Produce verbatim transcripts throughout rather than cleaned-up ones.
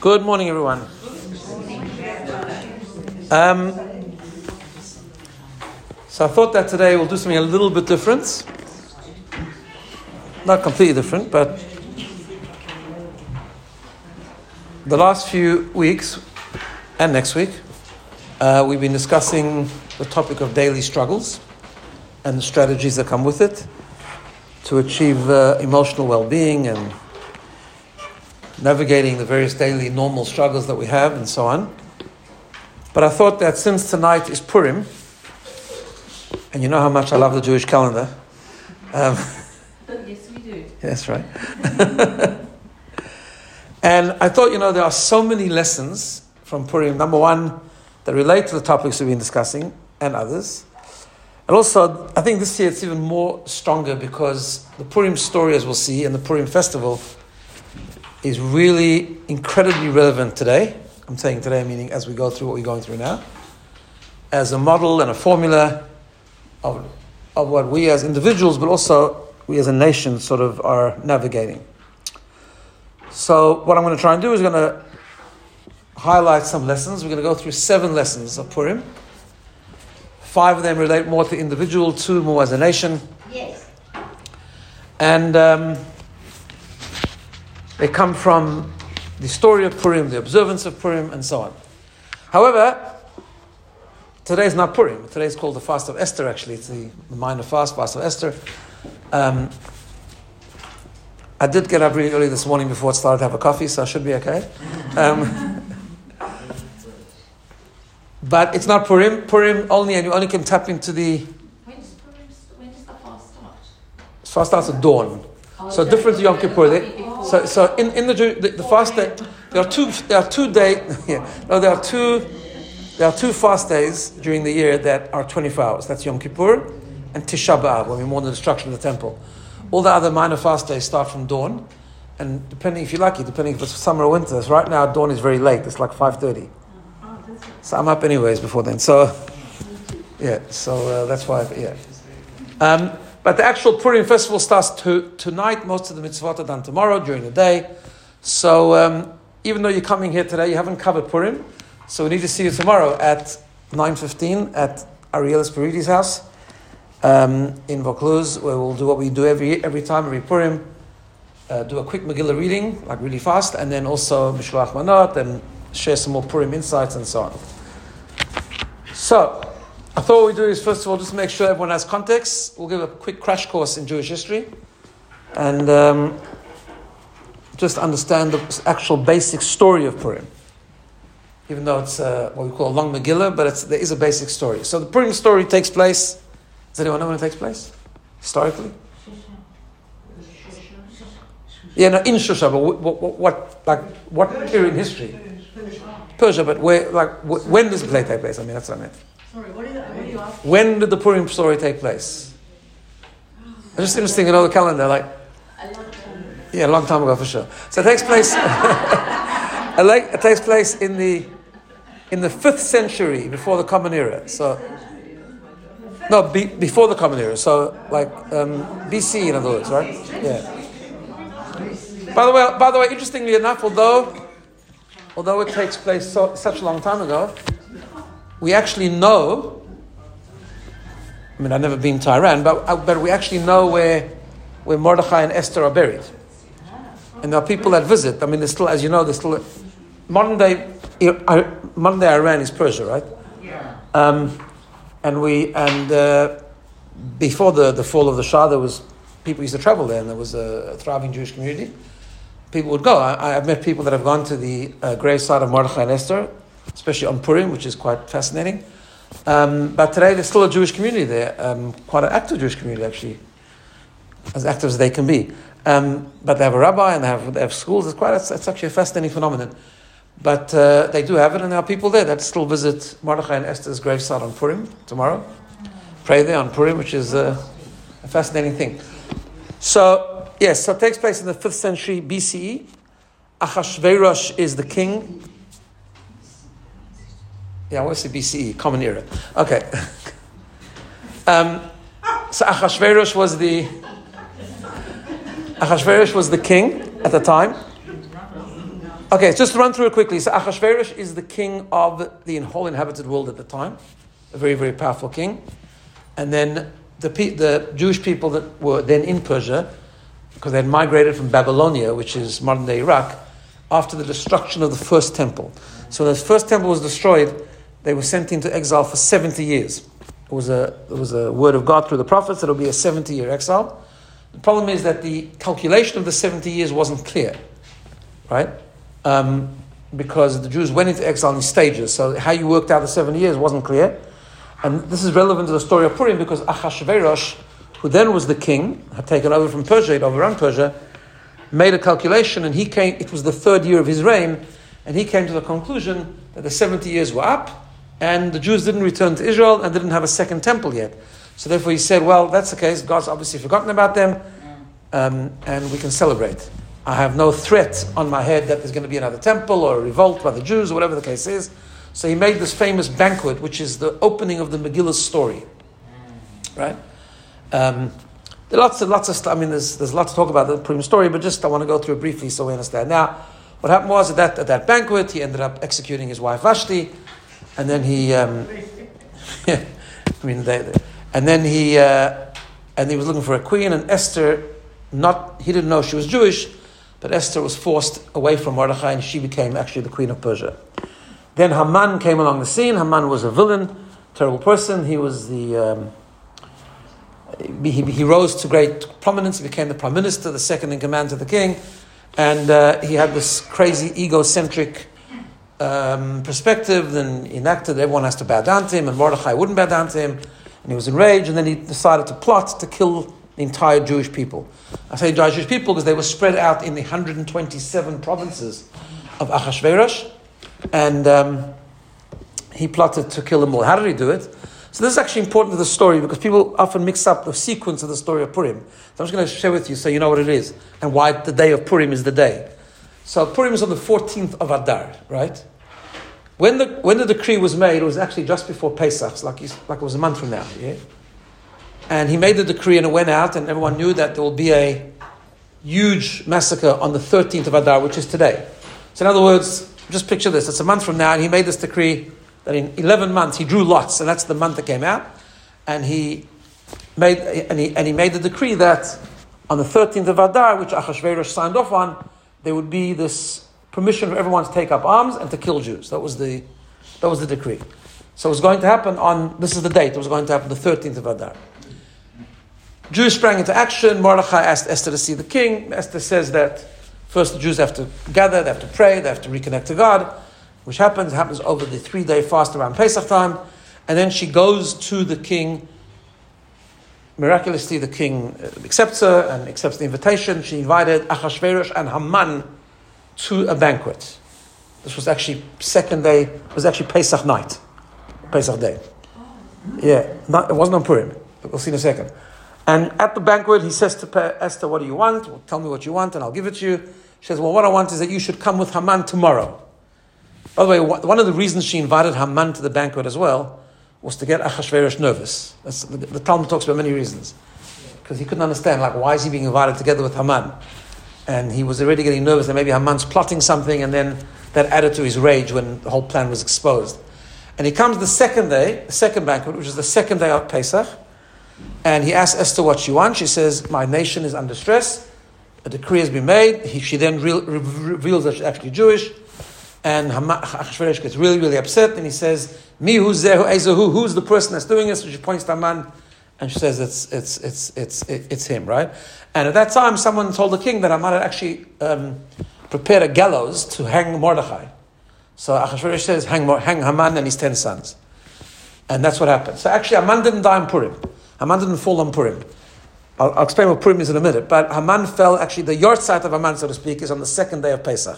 Good morning, everyone. Um, so I thought that today we'll do something a little bit different. Not completely different, but the last few weeks and next week, uh, we've been discussing the topic of daily struggles and the strategies that come with it to achieve uh, emotional well-being and navigating the various daily normal struggles that we have and so on. But I thought that since tonight is Purim, and you know how much I love the Jewish calendar. Um, yes, we do. That's right. And I thought, you know, there are so many lessons from Purim. Number one, that relate to the topics we've been discussing and others. And also, I think this year it's even more stronger because the Purim story, as we'll see, and the Purim festival is really incredibly relevant today. I'm saying today, meaning as we go through what we're going through now, as a model and a formula of, of what we as individuals, but also we as a nation sort of are navigating. So what I'm going to try and do is going to highlight some lessons. We're going to go through seven lessons of Purim. Five of them relate more to individual, two more as a nation. Yes. And um, they come from the story of Purim, the observance of Purim, and so on. However, today is not Purim. Today is called the Fast of Esther, actually. It's the, the minor fast, Fast of Esther. Um, I did get up really early this morning before it started to have a coffee, so I should be okay. Um, but it's not Purim. Purim only, and you only can tap into the... When does, Purim, when does the fast start? Fast starts at dawn. Oh, So different to Yom Kippur. They, so so in, in the, the the fast day, there are two there are two day yeah no there are two there are two fast days during the year that are twenty-four hours. That's Yom Kippur and Tisha B'Av, when we mourn the destruction of the temple. All the other minor fast days start from dawn, and depending if you're lucky, depending if it's summer or winter. So right now dawn is very late. It's like five thirty. So I'm up anyways before then. So yeah, so uh, that's why yeah. Um, But the actual Purim festival starts to, tonight. Most of the mitzvot are done tomorrow during the day. So um, even though you're coming here today, you haven't covered Purim. So we need to see you tomorrow at nine fifteen at Ariel Espiridi's house um, in Vaucluse, where we'll do what we do every every time, every Purim. Uh, do a quick Megillah reading, like really fast, and then also Mishloach Manot, and share some more Purim insights and so on. So I thought what we do is, first of all, just make sure everyone has context. We'll give a quick crash course in Jewish history and um, just understand the actual basic story of Purim. Even though it's uh, what we call a long Megillah, but it's, there is a basic story. So the Purim story takes place, does anyone know when it takes place? Historically? Yeah, no, in Shusha, but what, what, what like, what period in history? Persia, but where, like, when does the play take place? I mean, that's what I meant. Sorry, what, is, what are you asking? When did the Purim story take place? It's just interesting to know the calendar. Like, A long time. yeah, a long time ago for sure. So it takes place. It takes place in the in the fifth century before the Common Era. So no, be, before the Common Era. So like um, B C, in other words, right? Yeah. By the way, by the way, interestingly enough, although although it takes place so, such a long time ago, we actually know, I mean, I've never been to Iran, but but we actually know where where Mordechai and Esther are buried. And there are people that visit. I mean, there's still, as you know, there's still, modern day, modern day Iran is Persia, right? Yeah. Um, and we, and uh, before the, the fall of the Shah, there was, people used to travel there, and there was a thriving Jewish community. People would go. I, I've met people that have gone to the uh, graveside of Mordechai and Esther, especially on Purim, which is quite fascinating. Um, but today there's still a Jewish community there, um, quite an active Jewish community actually, as active as they can be. Um, but they have a rabbi and they have they have schools. It's quite it's, it's actually a fascinating phenomenon. But uh, they do have it, and there are people there that still visit Mordechai and Esther's gravesite on Purim tomorrow. Pray there on Purim, which is uh, a fascinating thing. So yes, so it takes place in the fifth century B C E. Achashverosh is the king. Yeah, I want to say B C E, Common Era. Okay. um, so Achashverosh was the Achashverosh was the king at the time, Okay, just to run through it quickly. So Achashverosh is the king of the whole inhabited world at the time, a very, very powerful king. And then the pe- the Jewish people that were then in Persia, because they had migrated from Babylonia, which is modern-day Iraq, after the destruction of the first temple. So when the first temple was destroyed, they were sent into exile for seventy years. It was a, it was a word of God through the prophets that it would be a seventy-year exile. The problem is that the calculation of the seventy years wasn't clear, right? Um, because the Jews went into exile in stages. So how you worked out the seventy years wasn't clear. And this is relevant to the story of Purim because Achashverosh, who then was the king, had taken over from Persia, had overrun Persia, made a calculation, and he came, it was the third year of his reign, and he came to the conclusion that the seventy years were up, and the Jews didn't return to Israel and didn't have a second temple yet. So therefore he said, well, that's the case, God's obviously forgotten about them, um, and we can celebrate. I have no threat on my head that there's going to be another temple or a revolt by the Jews or whatever the case is. So he made this famous banquet, which is the opening of the Megillah's story. Right? Um, there are lots and lots of stuff. I mean, there's there's a lot to talk about the Purim story, but just I want to go through it briefly so we understand. Now, what happened was at that, at that banquet, he ended up executing his wife Vashti, and then he, um, I mean, they, they, and then he, uh, and he was looking for a queen, and Esther, not he didn't know she was Jewish, but Esther was forced away from Mordechai, and she became actually the queen of Persia. Then Haman came along the scene. Haman was a villain, terrible person. He was the um, he, he rose to great prominence. He became the prime minister, the second in command to the king, and uh, he had this crazy egocentric um, perspective. And he enacted everyone has to bow down to him, and Mordechai wouldn't bow down to him, and he was enraged. And then he decided to plot to kill the entire Jewish people. I say Jewish people because they were spread out in the one hundred twenty-seven provinces of Achashverosh. And um, he plotted to kill them all. How did he do it? So this is actually important to the story because people often mix up the sequence of the story of Purim. So I'm just going to share with you so you know what it is and why the day of Purim is the day. So Purim is on the fourteenth of Adar, right? When the when the decree was made, it was actually just before Pesach, like like it was a month from now. Yeah. And he made the decree and it went out, and everyone knew that there will be a huge massacre on the thirteenth of Adar, which is today. So in other words, just picture this. It's a month from now, and he made this decree that in eleven months he drew lots, and that's the month that came out. And he made and he and he made the decree that on the thirteenth of Adar, which Achashverosh signed off on, there would be this permission for everyone to take up arms and to kill Jews. That was the that was the decree. So it was going to happen on this is the date. It was going to happen the thirteenth of Adar. Jews sprang into action. Mordechai asked Esther to see the king. Esther says that first the Jews have to gather, they have to pray, they have to reconnect to God, which happens, happens over the three-day fast around Pesach time. And then she goes to the king. Miraculously, the king accepts her and accepts the invitation. She invited Achashverosh and Haman to a banquet. This was actually second day, it was actually Pesach night, Pesach day. Yeah, not, it wasn't on Purim. We'll see in a second. And at the banquet, he says to Esther, what do you want? Well, tell me what you want and I'll give it to you. She says, well, what I want is that you should come with Haman tomorrow. By the way, one of the reasons she invited Haman to the banquet as well was to get Achashverosh nervous. That's, the, the Talmud talks about many reasons. Because he couldn't understand, like, why is he being invited together with Haman? And he was already getting nervous that maybe Haman's plotting something, and then that added to his rage when the whole plan was exposed. And he comes the second day, the second banquet, which is the second day of Pesach, and he asks Esther what she wants. She says, my nation is under stress. A decree has been made. He, she then re- re- reveals that she's actually Jewish. And Achashverosh gets really, really upset. And he says, Mi hu zehu ezehu, who's the person that's doing this? So she points to Haman. And she says, it's it's it's it's it's him, right? And at that time, someone told the king that Haman had actually um, prepared a gallows to hang Mordechai. So Achashverosh says, hang, hang Haman and his ten sons. And that's what happened. So actually, Haman didn't die on Purim. Haman didn't fall on Purim. I'll, I'll explain what Purim is in a minute. But Haman fell, actually, the yahrzeit of Haman, so to speak, is on the second day of Pesach.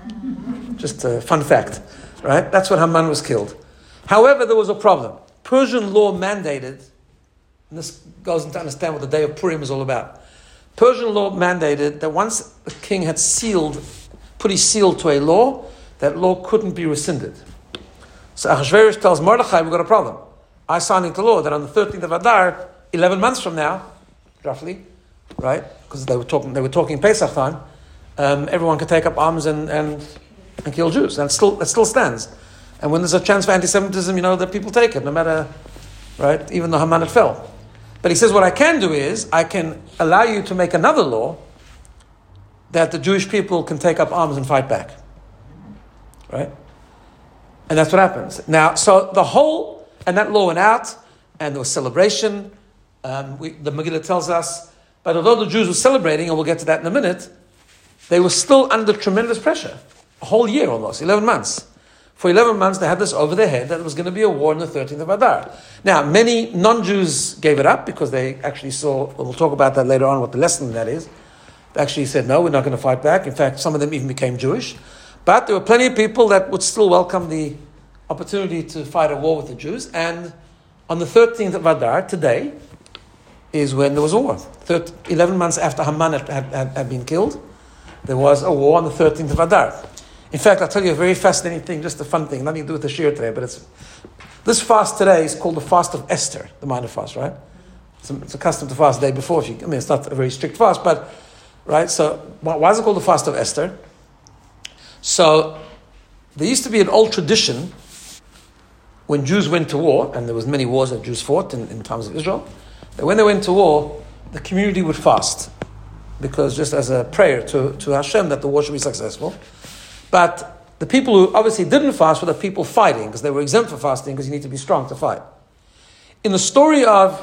Just a fun fact, right? That's when Haman was killed. However, there was a problem. Persian law mandated, and this goes into understand what the day of Purim is all about. Persian law mandated that once the king had sealed, put his seal to a law, that law couldn't be rescinded. So Achashverosh tells Mordechai, we've got a problem. I signed into law that on the thirteenth of Adar, eleven months from now, roughly, right? Because they were talking, they were talking Pesach time. um, everyone could take up arms and, and, and kill Jews. And it still, it still stands. And when there's a chance for anti-Semitism, you know, that people take it, no matter, right, even though Haman had fell. But he says, what I can do is, I can allow you to make another law that the Jewish people can take up arms and fight back. Right? And that's what happens. Now, so the whole, and that law went out, and there was celebration. Um, we, the Megillah tells us, but although the Jews were celebrating, and we'll get to that in a minute, they were still under tremendous pressure. A whole year almost, eleven months. For eleven months, they had this over their head that there was going to be a war on the thirteenth of Adar. Now, many non-Jews gave it up because they actually saw, we'll talk about that later on, what the lesson in that is. They actually said, no, we're not going to fight back. In fact, some of them even became Jewish. But there were plenty of people that would still welcome the opportunity to fight a war with the Jews. And on the thirteenth of Adar, today, is when there was a war. eleven months after Haman had, had, had been killed, there was a war on the thirteenth of Adar. In fact, I'll tell you a very fascinating thing, just a fun thing, nothing to do with the shir today, but it's, this fast today is called the fast of Esther, the minor fast, right? It's a, it's a custom to fast the day before. If you, I mean, it's not a very strict fast, but, right, so why is it called the fast of Esther? So, there used to be an old tradition when Jews went to war, and there was many wars that Jews fought in, in times of Israel, that when they went to war, the community would fast, because just as a prayer to, to Hashem that the war should be successful. But the people who obviously didn't fast were the people fighting, because they were exempt from fasting, because you need to be strong to fight. In the story of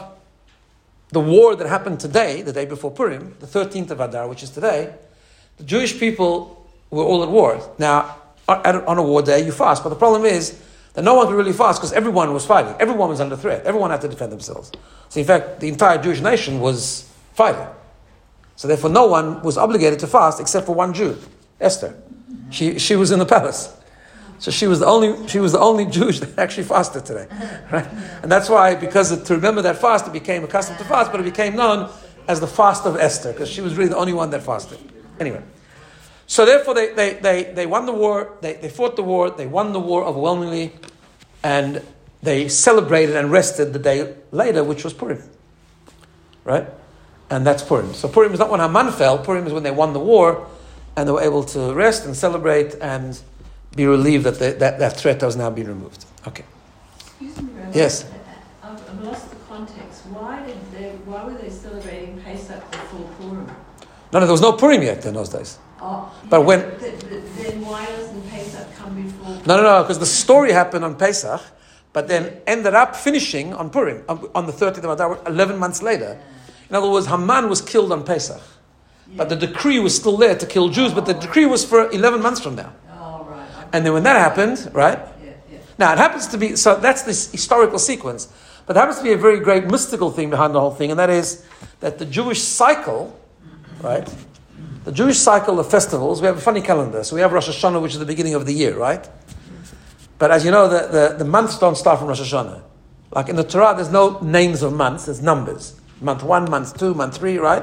the war that happened today, the day before Purim, the thirteenth of Adar, which is today, the Jewish people were all at war. Now, on a war day, you fast, but the problem is that no one could really fast because everyone was fighting. Everyone was under threat. Everyone had to defend themselves. So in fact, the entire Jewish nation was fighting. So therefore, no one was obligated to fast except for one Jew, Esther. She she was in the palace, so she was the only she was the only Jewish that actually fasted today, right? And that's why, because it, to remember that fast, it became accustomed to fast, but it became known as the fast of Esther because she was really the only one that fasted. Anyway, so therefore they they they, they won the war. They they fought the war. They won the war overwhelmingly, and they celebrated and rested the day later, which was Purim, right? And that's Purim. So Purim is not when Haman fell. Purim is when they won the war. And they were able to rest and celebrate and be relieved that they, that, that threat has now been removed. Okay. Excuse me, Rabbi. Yes. I've, I've lost the context. Why did they? Why were they celebrating Pesach before Purim? No, no, there was no Purim yet in those days. Oh, but yeah, when but the, the, then why doesn't Pesach come before? No, no, no, because the story happened on Pesach, but then ended up finishing on Purim on, on the thirteenth of Adar, eleven months later. In other words, Haman was killed on Pesach. But the decree was still there to kill Jews, but the decree was for eleven months from now. Oh, right. Okay. And then when that happened, right? Yeah, yeah. Now, it happens to be, so that's this historical sequence, but there happens to be a very great mystical thing behind the whole thing, and that is that the Jewish cycle, right? The Jewish cycle of festivals, we have a funny calendar. So we have Rosh Hashanah, which is the beginning of the year, right? But as you know, the, the, the months don't start from Rosh Hashanah. Like in the Torah, there's no names of months, there's numbers. Month one, month two, month three, right?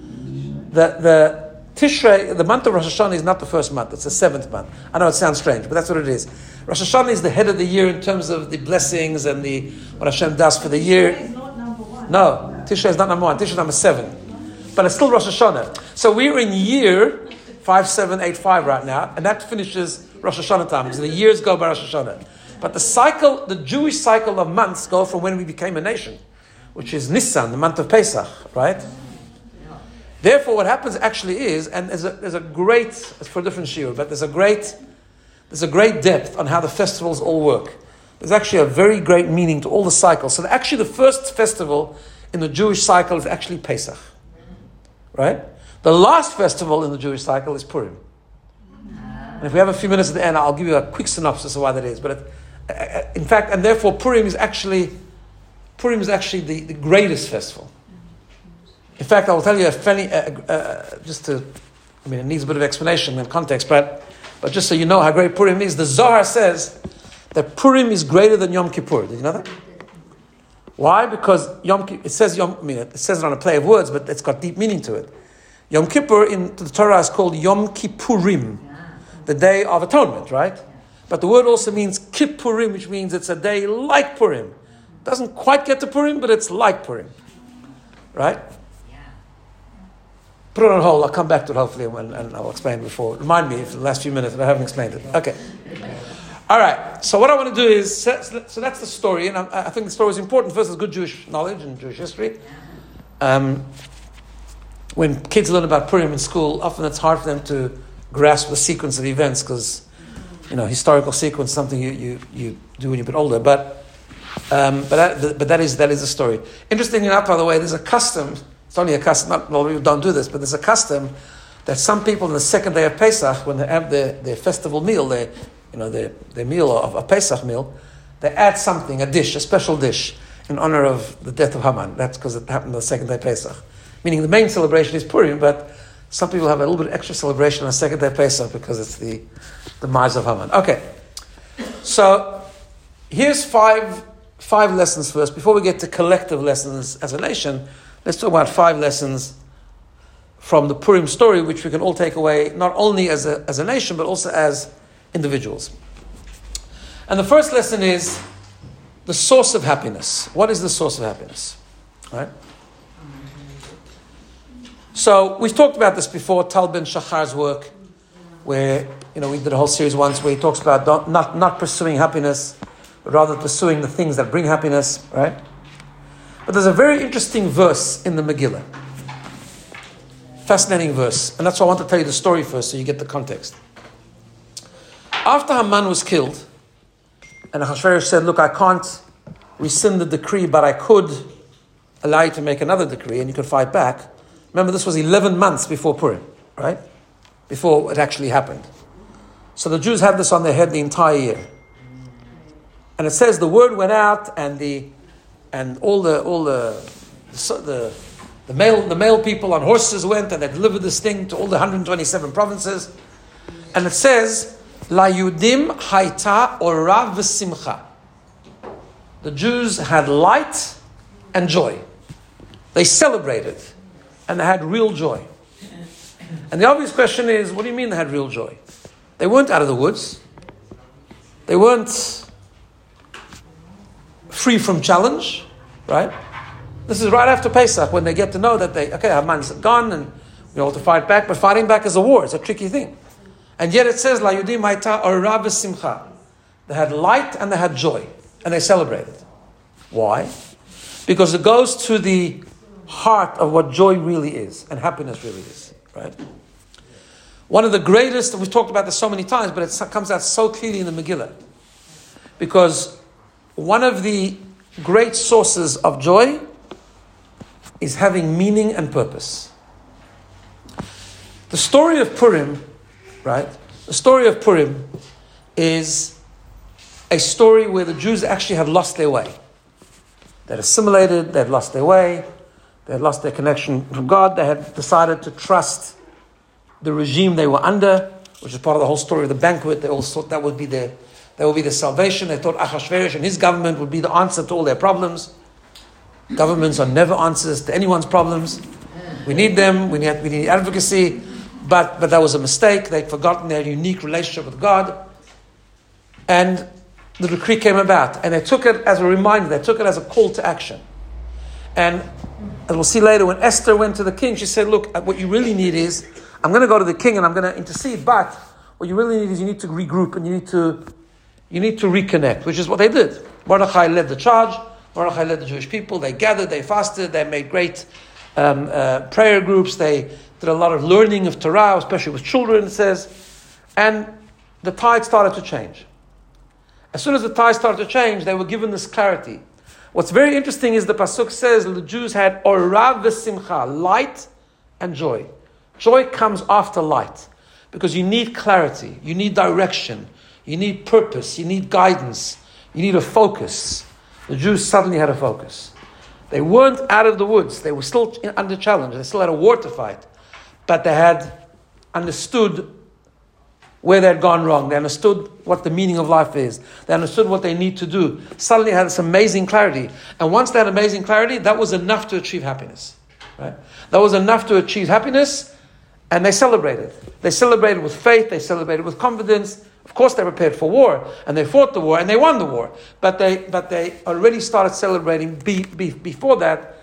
The the Tishrei, the month of Rosh Hashanah is not the first month, it's the seventh month. I know it sounds strange, but that's what it is. Rosh Hashanah is the head of the year in terms of the blessings and the what Hashem does for the year. Tishrei is not number one. No, Tishrei is not number one, Tishrei is number seven. But it's still Rosh Hashanah. So we're in year five seven eight five right now, and that finishes Rosh Hashanah time. So the years go by Rosh Hashanah. But the cycle, the Jewish cycle of months go from when we became a nation, which is Nisan, the month of Pesach, right? Therefore, what happens actually is, and there's a, there's a great, it's for a different shiur, but there's a great, there's a great depth on how the festivals all work. There's actually a very great meaning to all the cycles. So actually the first festival in the Jewish cycle is actually Pesach, right? The last festival in the Jewish cycle is Purim. And if we have a few minutes at the end, I'll give you a quick synopsis of why that is. But it, in fact, and therefore Purim is actually, Purim is actually the, the greatest festival. In fact, I will tell you a funny, uh, uh, just to, I mean, it needs a bit of explanation and context, but but just so you know how great Purim is, the Zohar says that Purim is greater than Yom Kippur. Did you know that? Why? Because Yom Kippur, it says Yom, I mean, it says it on a play of words, but it's got deep meaning to it. Yom Kippur in the Torah is called Yom Kippurim, the Day of Atonement, right? But the word also means Kippurim, which means it's a day like Purim. Doesn't quite get to Purim, but it's like Purim, right? put it on hold. I'll come back to it hopefully and, and I'll explain it before. Remind me if the last few minutes that I haven't explained it. Okay. All right. So what I want to do is, so, so that's the story, and I, I think the story is important. First, it's good Jewish knowledge and Jewish history. Um, when kids learn about Purim in school, often it's hard for them to grasp the sequence of events because, you know, historical sequence is something you, you, you do when you're a bit older. But um, but that, but that is that is the story. Interesting enough, by the way, there's a custom. It's only a custom. Not all people don't do this, but there's a custom that some people on the second day of Pesach, when they have their, their festival meal, their you know their their meal of a Pesach meal, they add something, a dish, a special dish, in honor of the death of Haman. That's because it happened on the second day of Pesach. Meaning the main celebration is Purim, but some people have a little bit extra celebration on the second day of Pesach because it's the demise of Haman. Okay, so here's five five lessons first. Before we get to collective lessons as a nation, let's talk about five lessons from the Purim story, which we can all take away not only as a as a nation but also as individuals. And the first lesson is the source of happiness. What is the source of happiness? All right. So we've talked about this before, Tal Ben Shachar's work, where you know we did a whole series once where he talks about don't, not not pursuing happiness, but rather pursuing the things that bring happiness, right? But there's a very interesting verse in the Megillah, fascinating verse, and that's why I want to tell you the story first, so you get the context. After Haman was killed, and Ahasuerus said, "Look, I can't rescind the decree, but I could allow you to make another decree, and you could fight back." Remember, this was eleven months before Purim, right? Before it actually happened. So the Jews had this on their head the entire year. And it says the word went out, and the and all the all the the the male the male people on horses went, and they delivered this thing to all the one hundred twenty-seven provinces. And it says, La Yudim Haita Ora V'Simcha. The Jews had light and joy. They celebrated. And they had real joy. And the obvious question is, what do you mean they had real joy? They weren't out of the woods. They weren't free from challenge, right? This is right after Pesach when they get to know that they, okay, Haman's gone and we all have to fight back, but fighting back is a war. It's a tricky thing. And yet it says, La Yudim Haita Ora V'Simcha. They had light and they had joy. And they celebrated. Why? Because it goes to the heart of what joy really is and happiness really is, right? One of the greatest, we've talked about this so many times, but it comes out so clearly in the Megillah, because one of the great sources of joy is having meaning and purpose. The story of Purim, right? The story of Purim is a story where the Jews actually have lost their way. They'd assimilated, they'd lost their way, they had lost their connection from God. They had decided to trust the regime they were under, which is part of the whole story of the banquet. They all thought that would be their, that would be their salvation. They thought Ahasuerus and his government would be the answer to all their problems. Governments are never answers to anyone's problems. We need them. We need we need advocacy, but but that was a mistake. They'd forgotten their unique relationship with God, and the decree came about, and they took it as a reminder. They took it as a call to action, and. As we'll see later, when Esther went to the king, she said, look, what you really need is, I'm going to go to the king and I'm going to intercede, but what you really need is you need to regroup and you need to you need to reconnect, which is what they did. Mordechai led the charge. Mordechai led the Jewish people. They gathered, they fasted, they made great um, uh, prayer groups. They did a lot of learning of Torah, especially with children, it says. And the tide started to change. As soon as the tide started to change, they were given this clarity. What's very interesting is the pasuk says the Jews had Ora V'Simcha, light and joy. Joy comes after light because you need clarity, you need direction, you need purpose, you need guidance, you need a focus. The Jews suddenly had a focus. They weren't out of the woods. They were still under challenge. They still had a war to fight, but they had understood where they had gone wrong. They understood what the meaning of life is. They understood what they need to do. Suddenly had this amazing clarity. And once they had amazing clarity, that was enough to achieve happiness. Right? That was enough to achieve happiness, and they celebrated. They celebrated with faith. They celebrated with confidence. Of course, they prepared for war, and they fought the war, and they won the war. But they but they already started celebrating be, be, before that,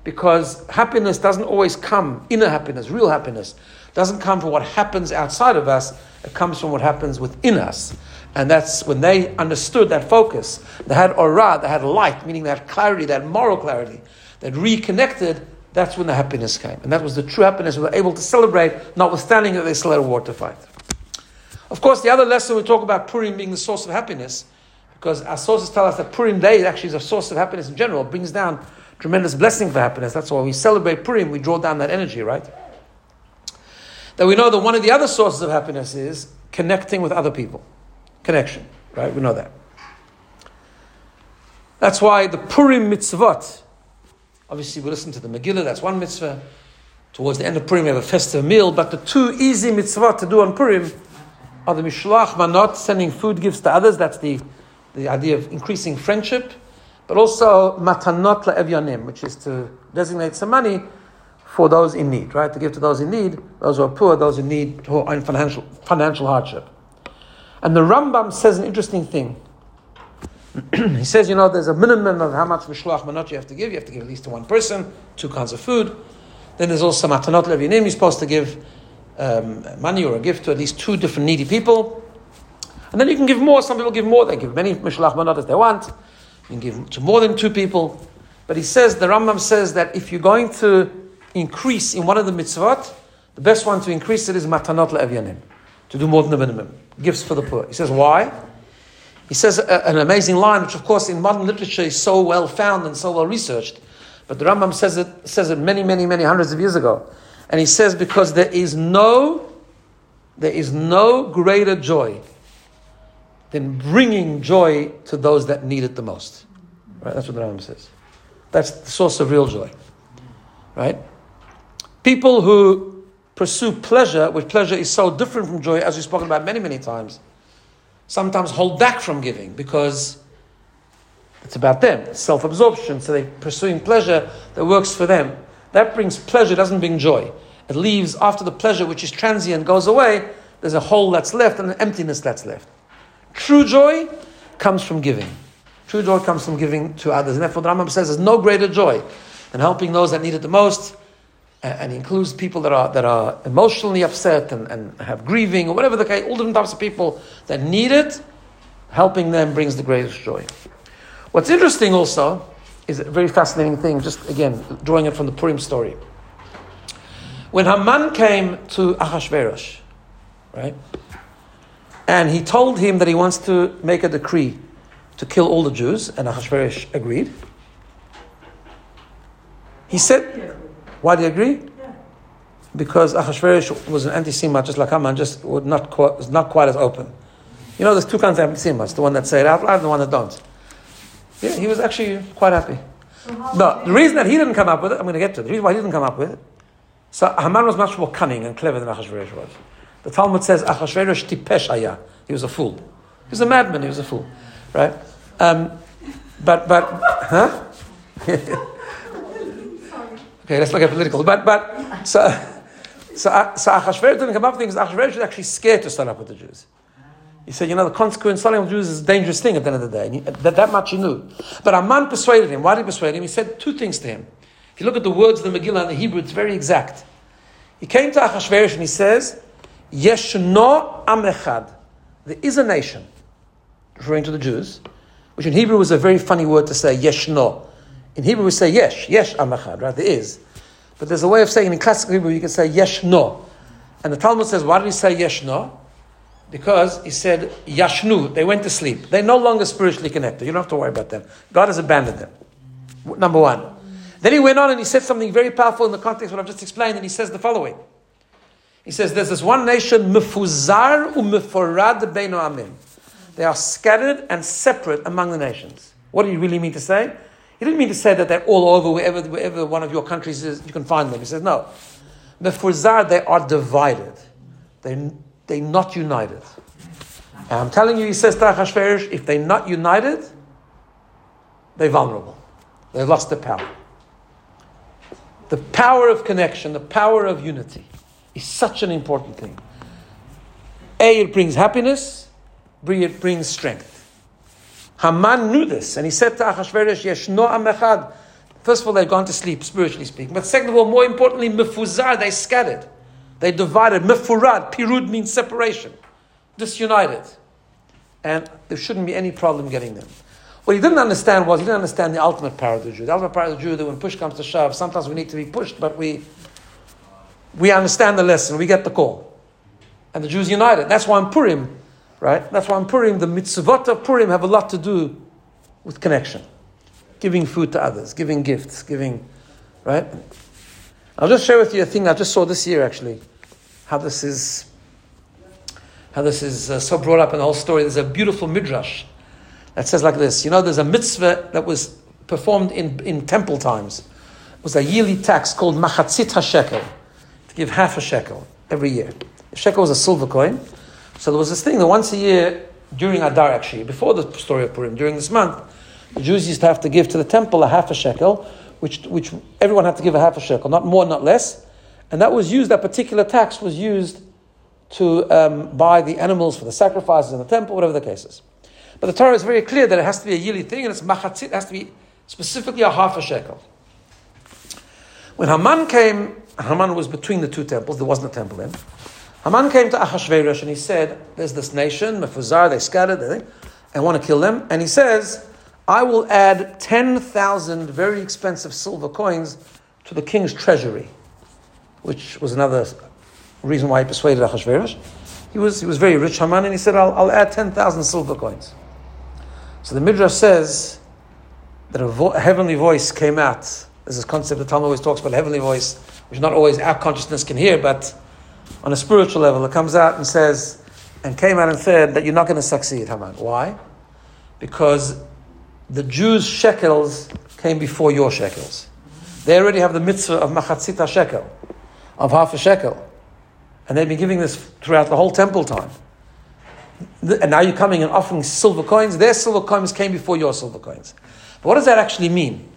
because happiness doesn't always come, inner happiness, real happiness, doesn't come from what happens outside of us, it comes from what happens within us. And that's when they understood that focus. They had aura, they had light, meaning they had clarity, they had moral clarity. They reconnected, that's when the happiness came. And that was the true happiness we were able to celebrate, notwithstanding that they still had a war to fight. Of course, the other lesson we talk about Purim being the source of happiness, because our sources tell us that Purim Day actually is a source of happiness in general. It brings down tremendous blessing for happiness. That's why we celebrate Purim, we draw down that energy, right? That we know that one of the other sources of happiness is connecting with other people. Connection, right? We know that. That's why the Purim mitzvot, obviously we listen to the Megillah, that's one mitzvah. Towards the end of Purim we have a festive meal, but the two easy mitzvot to do on Purim are the Mishloach Manot, sending food gifts to others, that's the, the idea of increasing friendship, but also Matanot LaEvyanim, which is to designate some money for those in need, right? To give to those in need, those who are poor, those in need, who are in financial, financial hardship. And the Rambam says an interesting thing. He says, you know, there's a minimum of how much Mishloach Manot you have to give. You have to give at least to one person, two kinds of food. Then there's also Matanot LaEvyanim, you're supposed to give um, money or a gift to at least two different needy people. And then you can give more. Some people give more. They give many Mishloach Manot as they want. You can give to more than two people. But he says, the Rambam says that if you're going to increase in one of the mitzvot, the best one to increase it is Matanot LaEvyanim, to do more than the minimum. Gifts for the poor. He says, why? He says a, an amazing line, which of course in modern literature is so well found and so well researched. But the Rambam says it, says it many, many, many hundreds of years ago. And he says, because there is no, there is no greater joy than bringing joy to those that need it the most. Right? That's what the Rambam says. That's the source of real joy. Right? People who pursue pleasure, which pleasure is so different from joy, as we've spoken about many, many times, sometimes hold back from giving because it's about them, self-absorption, so they're pursuing pleasure that works for them. That brings pleasure, doesn't bring joy. It leaves, after the pleasure, which is transient, goes away, there's a hole that's left and an emptiness that's left. True joy comes from giving. True joy comes from giving to others. And therefore the Rambam says there's no greater joy than helping those that need it the most. And includes people that are that are emotionally upset and, and have grieving or whatever the case, all different types of people that need it, helping them brings the greatest joy. What's interesting also is a very fascinating thing, just again, drawing it from the Purim story. When Haman came to Achashverosh, right, and he told him that he wants to make a decree to kill all the Jews, and Achashverosh agreed. He said, why do you agree? Yeah. Because Achashverosh was an anti-Semite, just like Haman, just would not quite, was not quite as open. You know, there's two kinds of anti-Semites, the one that say it out loud and the one that don't. Yeah, he was actually quite happy. So no, the reason that he didn't come up with it, I'm going to get to it. The reason why he didn't come up with it, so Haman was much more cunning and clever than Achashverosh was. The Talmud says Achashverosh tipesh aya. He was a fool. He was a madman, he was a fool. Right? Um, but, but, huh? Okay, let's look at political. But but so so so Achashverosh didn't come up with things. Achashverosh was actually scared to start up with the Jews. He said, you know, the consequence of starting with Jews is a dangerous thing at the end of the day. And he, that, that much he knew. But Haman persuaded him. Why did he persuade him? He said two things to him. If you look at the words of the Megillah in the Hebrew, it's very exact. He came to Achashverosh and he says, Yeshno am echad. There is a nation, referring to the Jews, which in Hebrew was a very funny word to say, Yeshno. In Hebrew we say yesh, yesh am echad, right? There is. But there's a way of saying in classical Hebrew you can say yeshno. And the Talmud says, why did he say yeshno? Because he said yashnu, they went to sleep. They're no longer spiritually connected. You don't have to worry about them. God has abandoned them. Number one. Then he went on and he said something very powerful in the context of what I've just explained, and he says the following. He says, there's this one nation, mefuzar u'meforad beino amim. They are scattered and separate among the nations. What do you really mean to say? He didn't mean to say that they're all over, wherever, wherever one of your countries is, you can find them. He says, no. Mefuzar, they are divided. They, they're not united. And I'm telling you, he says to Achashverosh, if they're not united, they're vulnerable. They've lost their power. The power of connection, the power of unity is such an important thing. A, it brings happiness. B, it brings strength. Haman knew this, and he said to Achashverosh, Yeshno am echad. First of all, they've gone to sleep, spiritually speaking. But second of all, more importantly, mifuzar, they scattered. They divided. Mifurad, pirud means separation. Disunited. And there shouldn't be any problem getting them. What he didn't understand was, he didn't understand the ultimate power of the Jew. The ultimate power of the Jew, that when push comes to shove, sometimes we need to be pushed, but we we understand the lesson, we get the call. And the Jews united. That's why in Purim, right? That's why in Purim, the mitzvot of Purim have a lot to do with connection. Giving food to others, giving gifts, giving, right? I'll just share with you a thing I just saw this year, actually. How this is, how this is uh, so brought up in the whole story. There's a beautiful midrash that says like this. You know, there's a mitzvah that was performed in, in temple times. It was a yearly tax called machatzit hashekel, to give half a shekel every year. A shekel was a silver coin. So there was this thing that once a year, during Adar actually, before the story of Purim, during this month, the Jews used to have to give to the temple a half a shekel, which which everyone had to give a half a shekel, not more, not less. And that was used, that particular tax was used to um, buy the animals for the sacrifices in the temple, whatever the case is. But the Torah is very clear that it has to be a yearly thing, and it's machatzit, it has to be specifically a half a shekel. When Haman came, Haman was between the two temples, there wasn't a temple then. Haman came to Achashverosh and he said, there's this nation, Mefuzar, they scattered, they, I want to kill them. And he says, I will add ten thousand very expensive silver coins to the king's treasury, which was another reason why he persuaded Achashverosh. He was he was very rich, Haman, and he said, I'll, I'll add ten thousand silver coins. So the Midrash says that a, vo- a heavenly voice came out. There's this concept that Talmud always talks about, a heavenly voice, which not always our consciousness can hear, but on a spiritual level, it comes out and says, and came out and said that you're not going to succeed, Haman. Why? Because the Jews' shekels came before your shekels. They already have the mitzvah of machatzit shekel, of half a shekel. And they've been giving this throughout the whole temple time. And now you're coming and offering silver coins. Their silver coins came before your silver coins. But what does that actually mean?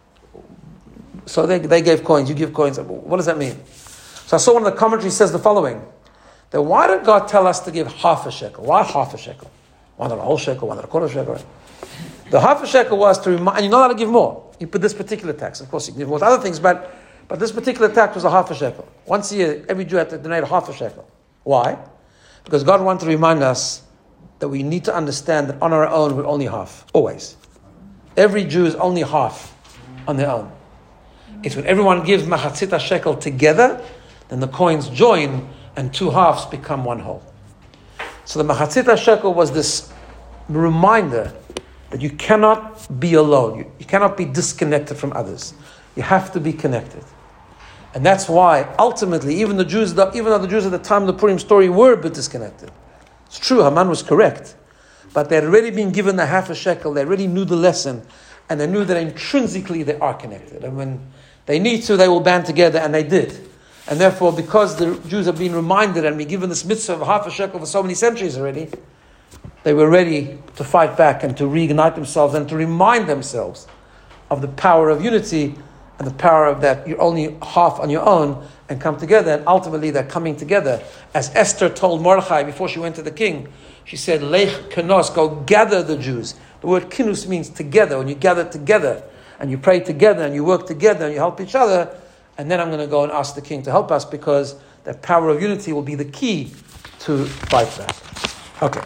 So they, they gave coins, you give coins. What does that mean? So I saw one of the commentaries says the following. That why did God tell us to give half a shekel? Why half a shekel? Why not a whole shekel? Why not a quarter shekel? The half a shekel was to remind, and you're not allowed to give more. You put this particular tax. Of course, you can give more to other things, but, but this particular tax was a half a shekel. Once a year, every Jew had to donate a half a shekel. Why? Because God wanted to remind us that we need to understand that on our own, we're only half. Always. Every Jew is only half on their own. It's when everyone gives machatzit shekel together, then the coins join, and two halves become one whole. So the machatzit shekel was this reminder that you cannot be alone. You, you cannot be disconnected from others. You have to be connected. And that's why, ultimately, even the Jews, even though the Jews at the time of the Purim story were a bit disconnected. It's true, Haman was correct. But they had already been given the half a shekel. They already knew the lesson. And they knew that intrinsically they are connected. And when they need to, they will band together, and they did. And therefore, because the Jews have been reminded and been given this mitzvah of half a shekel for so many centuries already, they were ready to fight back and to reignite themselves and to remind themselves of the power of unity and the power of that you're only half on your own and come together. And ultimately they're coming together. As Esther told Mordechai before she went to the king, she said, Lech kenos, go gather the Jews. The word kinus means together. When you gather together and you pray together and you work together and you help each other, and then I'm going to go and ask the king to help us, because that power of unity will be the key to fight back. Okay.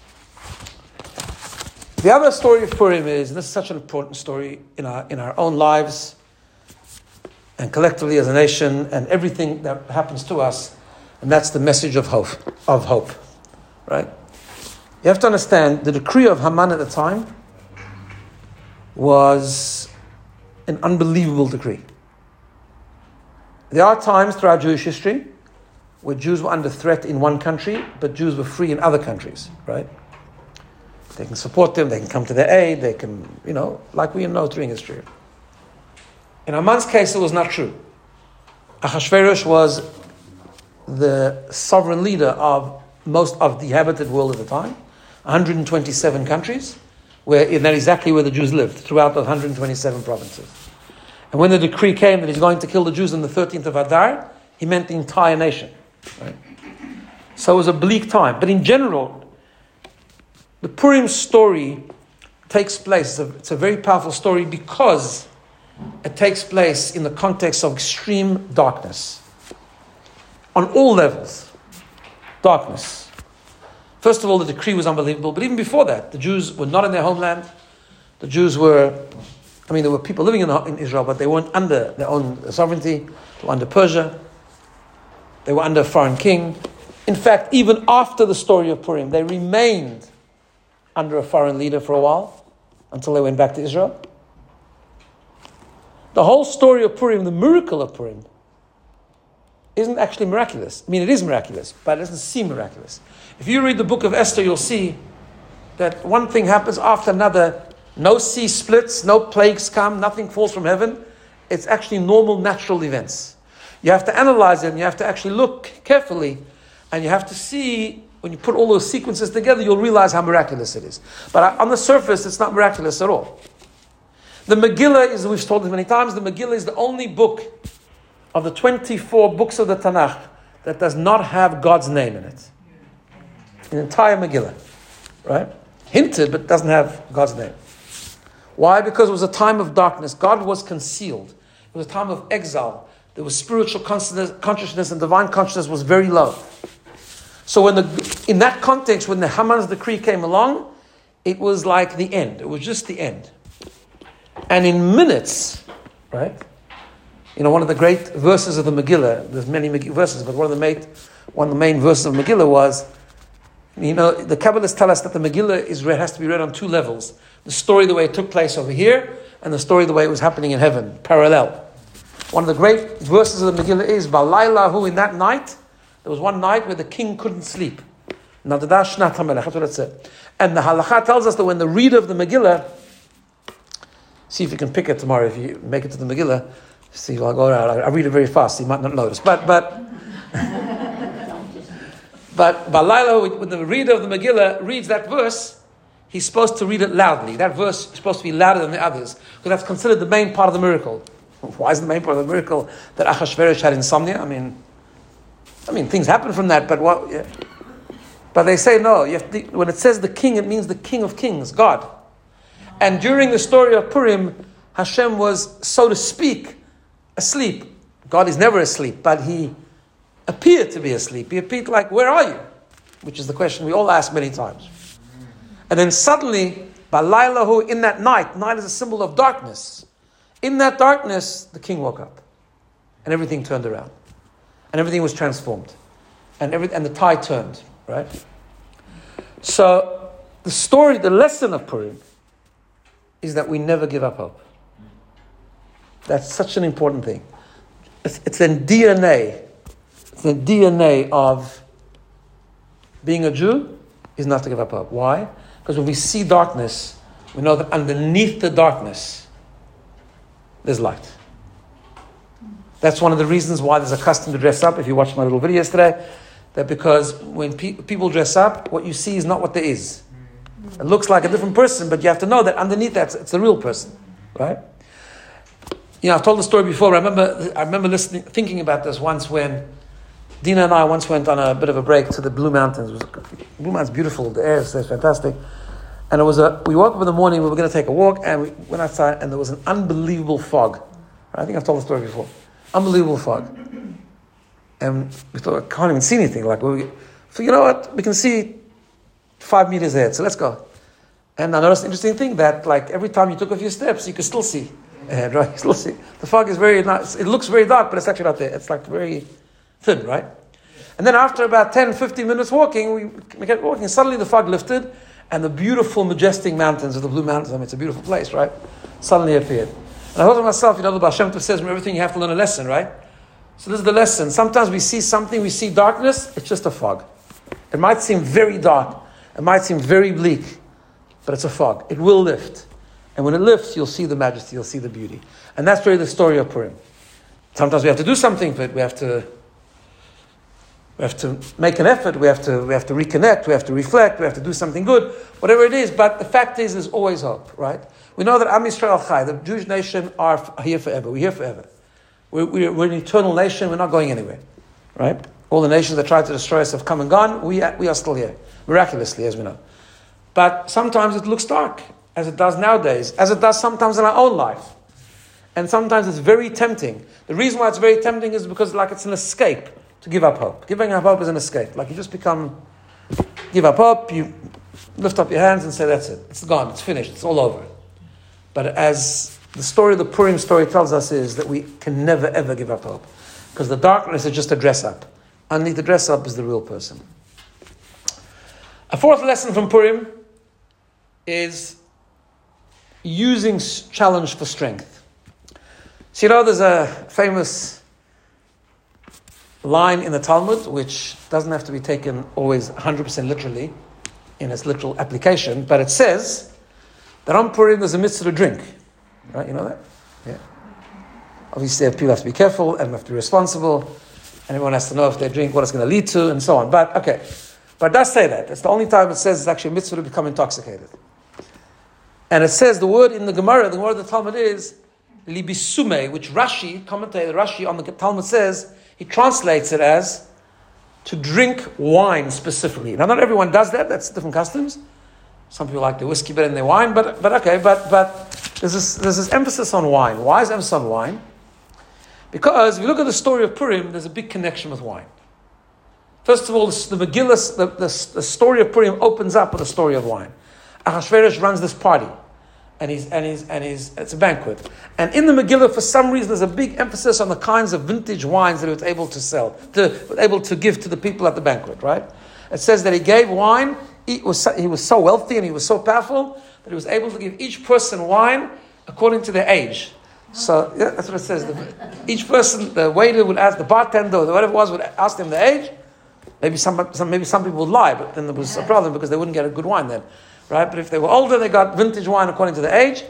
The other story of Purim is, and this is such an important story in our in our own lives and collectively as a nation and everything that happens to us, and that's the message of hope, of hope, right? You have to understand, the decree of Haman at the time was an unbelievable decree. There are times throughout Jewish history where Jews were under threat in one country, but Jews were free in other countries, right? They can support them, they can come to their aid, they can, you know, like we know during history. In Haman's case, it was not true. Achashverosh was the sovereign leader of most of the inhabited world at the time, one hundred twenty-seven countries, where and that's exactly where the Jews lived, throughout those one hundred twenty-seven provinces. And when the decree came that he's going to kill the Jews on the thirteenth of Adar, he meant the entire nation. Right? So it was a bleak time. But in general, the Purim story takes place. It's a, it's a very powerful story because it takes place in the context of extreme darkness. On all levels. Darkness. First of all, the decree was unbelievable. But even before that, the Jews were not in their homeland. The Jews were, I mean, there were people living in, in Israel, but they weren't under their own sovereignty. They were under Persia. They were under a foreign king. In fact, even after the story of Purim, they remained under a foreign leader for a while, until they went back to Israel. The whole story of Purim, the miracle of Purim, isn't actually miraculous. I mean, it is miraculous, but it doesn't seem miraculous. If you read the book of Esther, you'll see that one thing happens after another. No sea splits, no plagues come, nothing falls from heaven. It's actually normal, natural events. You have to analyze them, you have to actually look carefully, and you have to see, when you put all those sequences together, you'll realize how miraculous it is. But on the surface, it's not miraculous at all. The Megillah is, we've told this many times, the Megillah is the only book of the twenty-four books of the Tanakh that does not have God's name in it. The entire Megillah, right? Hinted, but doesn't have God's name. Why? Because it was a time of darkness. God was concealed. It was a time of exile. There was spiritual consciousness and divine consciousness was very low. So when the, in that context, when the Haman's decree came along, it was like the end. It was just the end. And in minutes, right? You know, one of the great verses of the Megillah, there's many verses, but one of the main, one of the main verses of Megillah was, you know, the Kabbalists tell us that the Megillah is read, has to be read on two levels. The story the way it took place over here, and the story the way it was happening in heaven, parallel. One of the great verses of the Megillah is, Balaylahu, in that night, there was one night where the king couldn't sleep. That's what it said. And the halakha tells us that when the reader of the Megillah, see if you can pick it tomorrow, if you make it to the Megillah, see, I'll go around, I read it very fast, so you might not notice. But, but, but Balayla, when the reader of the Megillah reads that verse, he's supposed to read it loudly. That verse is supposed to be louder than the others, because that's considered the main part of the miracle. Why is the main part of the miracle that Achashverosh had insomnia? I mean, I mean, things happen from that, but what? Yeah. But they say no. You have to, when it says the king, it means the King of Kings, God. And during the story of Purim, Hashem was, so to speak, asleep. God is never asleep, but he appeared to be asleep. He appeared like, where are you? Which is the question we all ask many times. And then suddenly, Balaylahu, in that night, night is a symbol of darkness. In that darkness, the king woke up. And everything turned around. And everything was transformed. And every, and the tide turned, right? So, the story, the lesson of Purim is that we never give up hope. That's such an important thing. It's, it's in D N A. It's the D N A of being a Jew is not to give up hope. Why? Because when we see darkness, we know that underneath the darkness, there's light. That's one of the reasons why there's a custom to dress up. If you watched my little videos today, that because when pe- people dress up, what you see is not what there is. It looks like a different person, but you have to know that underneath that, it's a real person, right? You know, I've told the story before. I remember, I remember listening, thinking about this once when Dina and I once went on a bit of a break to the Blue Mountains. It was, Blue Mountains, beautiful. The air is fantastic. And it was a. We woke up in the morning. We were going to take a walk, and we went outside, and there was an unbelievable fog. I think I've told the story before. Unbelievable fog, and we thought, I can't even see anything. Like, we, so you know what? We can see five meters ahead. So let's go. And I noticed an interesting thing that, like, every time you took a few steps, you could still see ahead, right? You still see. The fog is very nice. It looks very dark, but it's actually not there. It's like very thin, right? And then after about ten, fifteen minutes walking, we, we kept walking. And suddenly the fog lifted, and the beautiful, majestic mountains of the Blue Mountains, I mean, it's a beautiful place, right? Suddenly appeared. And I thought to myself, you know, the Baal Shem Tov says, from everything you have to learn a lesson, right? So this is the lesson. Sometimes we see something, we see darkness, it's just a fog. It might seem very dark. It might seem very bleak, but it's a fog. It will lift. And when it lifts, you'll see the majesty, you'll see the beauty. And that's really the story of Purim. Sometimes we have to do something for it. We have to We have to make an effort, we have to we have to reconnect, we have to reflect, we have to do something good, whatever it is. But the fact is, there's always hope, right? We know that Am Yisrael Chai, the Jewish nation, are here forever. We're here forever. We're, we're, we're an eternal nation, we're not going anywhere, right? All the nations that tried to destroy us have come and gone, we are, we are still here, miraculously, as we know. But sometimes it looks dark, as it does nowadays, as it does sometimes in our own life. and sometimes it's very tempting. The reason why it's very tempting is because like it's an escape to give up hope. Giving up hope is an escape. Like you just become, give up hope, you lift up your hands and say, that's it. It's gone, it's finished, it's all over. But as the story, the Purim story tells us is that we can never ever give up hope. Because the darkness is just a dress up. Underneath the dress up is the real person. A fourth lesson from Purim is using challenge for strength. So you know there's a famous line in the Talmud which doesn't have to be taken always one hundred percent literally in its literal application, but it says that on Purim there's a mitzvah to drink. Right, you know that? Yeah. Obviously people have to be careful and have to be responsible, and everyone has to know if they drink what it's going to lead to and so on. But okay. But it does say that. It's the only time it says it's actually a mitzvah to become intoxicated. And it says the word in the Gemara, the word of the Talmud is libisume, which Rashi, commentator Rashi on the Talmud says, he translates it as to drink wine specifically. Now not everyone does that, that's different customs. Some people like the whiskey better than their wine, but but okay, but but there's this, there's this emphasis on wine. Why is emphasis on wine? Because if you look at the story of Purim, there's a big connection with wine. First of all, the, the Megillah, the, the, the story of Purim opens up with a story of wine. Achashverosh runs this party, and he's and he's and he's it's a banquet. And in the Megillah, for some reason, there's a big emphasis on the kinds of vintage wines that he was able to sell, to was able to give to the people at the banquet. Right? It says that he gave wine. He was he was so wealthy and he was so powerful that he was able to give each person wine according to their age. So yeah, that's what it says. The, each person, the waiter would ask the bartender or whatever it was would ask them the age. Maybe some, some maybe some people would lie, but then there was a problem because they wouldn't get a good wine then, right? But if they were older, they got vintage wine according to the age.